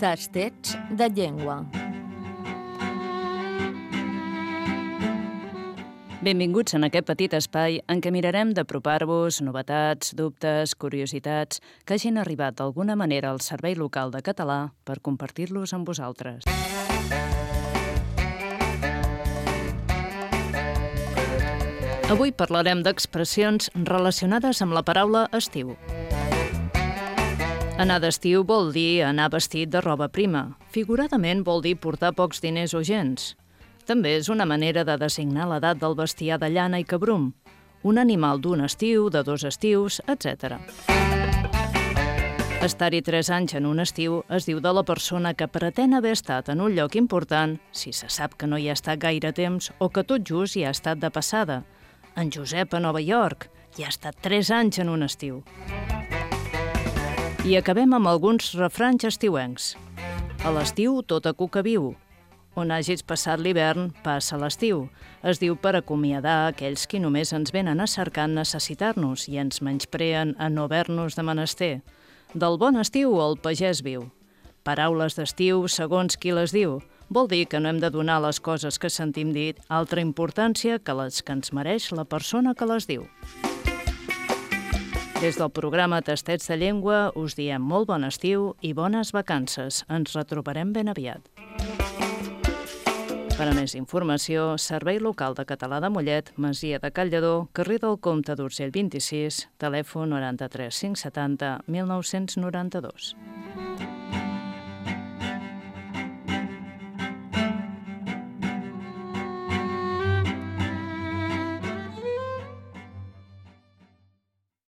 Tastets de llengua. Benvinguts en aquest petit espai en què mirarem d'apropar-vos novetats, dubtes, curiositats que hagin arribat d'alguna manera al Servei Local de Català per compartir-los amb vosaltres. Avui parlarem d'expressions relacionades amb la paraula estiu. Anar d'estiu vol dir anar vestit de roba prima. Figuradament vol dir portar pocs diners o gens. També és una manera de designar l'edat del bestiar de llana i cabrum, un animal d'un estiu, de 2 estius, etc. Estar-hi 3 anys en un estiu es diu de la persona que pretén haver estat en un lloc important si se sap que no hi ha estat gaire temps o que tot just hi ha estat de passada. En Josep a Nova York hi ha estat 3 anys en un estiu. I acabem amb alguns refranys estiuencs. A l'estiu tota cuca viu. On hagis passat l'hivern, passa l'estiu. Es diu per acomiadar aquells qui només ens venen a cercar en necessitar-nos i ens menyspreen a no haver-nos de menester. Del bon estiu el pagès viu. Paraules d'estiu segons qui les diu. Vol dir que no hem de donar a les coses que sentim dit altra importància que les que ens mereix la persona que les diu. Des del programa Tastets de Llengua us diem molt bon estiu i bones vacances. Ens retrobarem ben aviat. Per a més informació, Servei Local de Català de Mollet, Masia de Calledó, carrer del Comte d'Urgell 26, telèfon 93 570 1992.